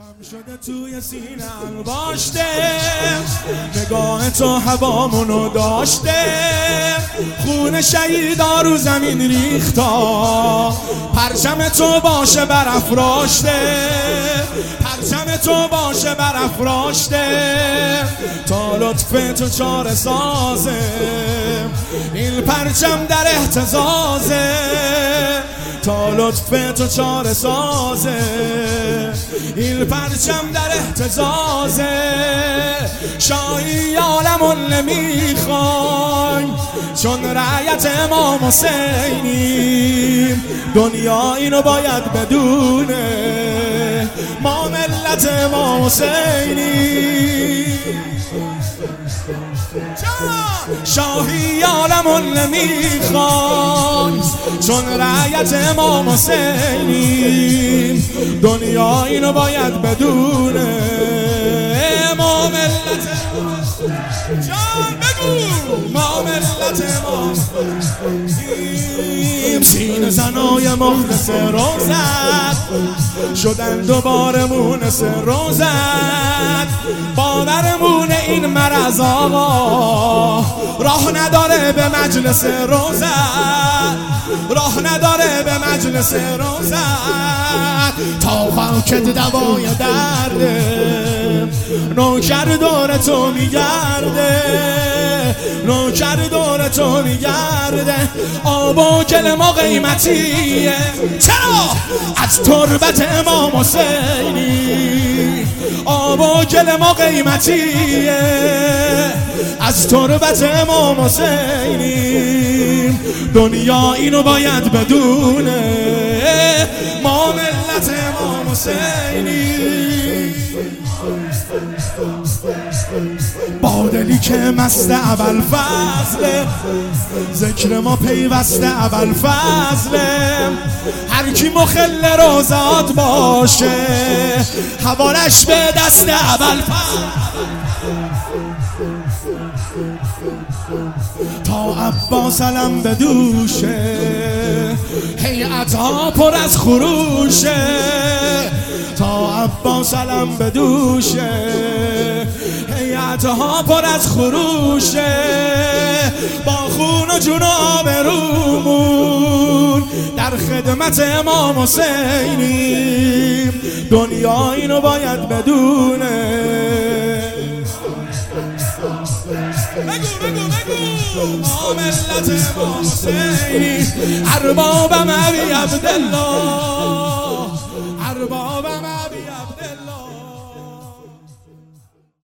هم شده توی سینم باشته، نگاه تو هوامونو داشته، خون شهیدا رو زمین ریختا، پرچم تو باشه برافراشته، پرچم تو باشه برافراشته، تا لطف تو چاره سازه، این پرچم در اهتزازه، تا لطف تو چاره سازه، این پرچم در اهتزازه. شاهی عالمون نمیخوایم چون رعیت امام حسینیم، دنیا اینو باید بدونه ما ملت امام حسینیم. شاهی عالمون نمیخوایم چون رعیت امام حسینیم، دنیا اینو باید بدونه ما ملت جان بگو ما ملت امام حسینیم. سینه زنای مخلص روزت شدن دوباره مونس روزت، باورمون این مرض آقا راه نداره به مجلس روزت، راه نداره به مجلس روزت. تا خاکت دوای درده، نوکر دور تو میگرده، نوکر دور تو میگرده. آب و گل ما قیمتیه، چرا؟ از تربت امام حسینی. آب و گل ما قیمتیه، از تربت امام حسینی. دنیا اینو باید بدونه ما ملت امام حسینی. با دلی که مست ابوالفضل، ذکر ما پیوسته ابوالفضل. هر کی مخل روزات باشه حوالش به دست ابوالفضل. تا عباس علم بدوشه هیئت‌ها پر از خروشه، تا عباس علم بدوشه هیئت‌ها پر از خروشه. با خون و جون و آبرومون در خدمت امام حسینیم، دنیا اینو باید بدونه. ما ملت امام حسینی، اربابم ابی عبدالله.